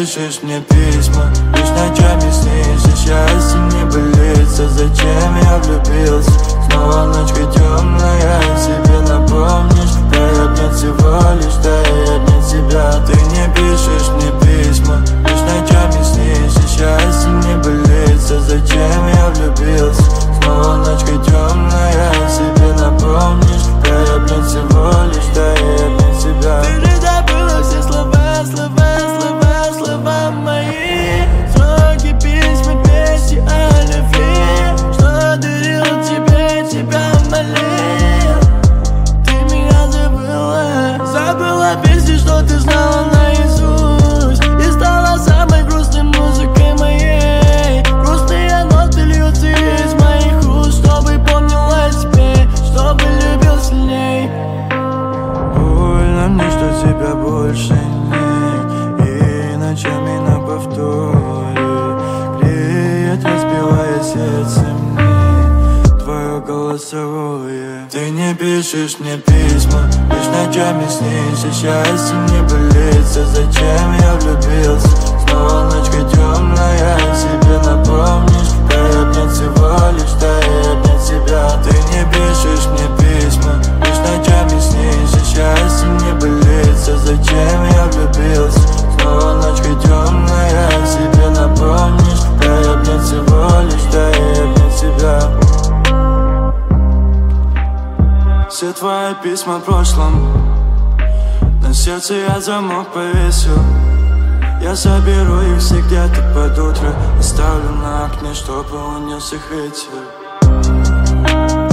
пишешь мне письма, лишь ночами снишься, счастье не болится. Зачем я влюбился? Снова ночка темная, себе напомнишь. Да я обнять всего лишь, да я обнять тебя. Ты не пишешь мне письма, лишь ночами снишься, счастье не болится. Зачем я влюбился? Снова ночка темная, себе напомнишь. Да я обнять всего лишь, да я обнять тебя. Ты же забыла все слова, слова, слова, слова мои. Строки, письма, песни о любви, что дарил тебе, тебя молил. Ты меня забыла, забыла песни, что ты знала наизусть, и стала самой грустной музыкой моей. Грустные ноты льются из моих уст, чтобы помнила тебе, чтобы любил сильней. Больно мне, что тебя больше нет, и ночами на повторе греет, разбивая сердце мне твое голосовое. Ты не пишешь мне письма, лишь ночами снишься, счастье не болится. Зачем я влюбился? Снова ночка темная, себе напомнишь. Да я обнять всего лишь, да я обнять тебя. Ты не пишешь мне письма, лишь ночами снишься, счастье не болится. Зачем я влюбился? Снова ночка темная, себе напомнишь. Да я обнять всего лишь, да я обнять тебя. Все твои письма в прошлом, на сердце я замок повесил. Я соберу их все где-то под утро, оставлю на окне, чтобы унес их ветер.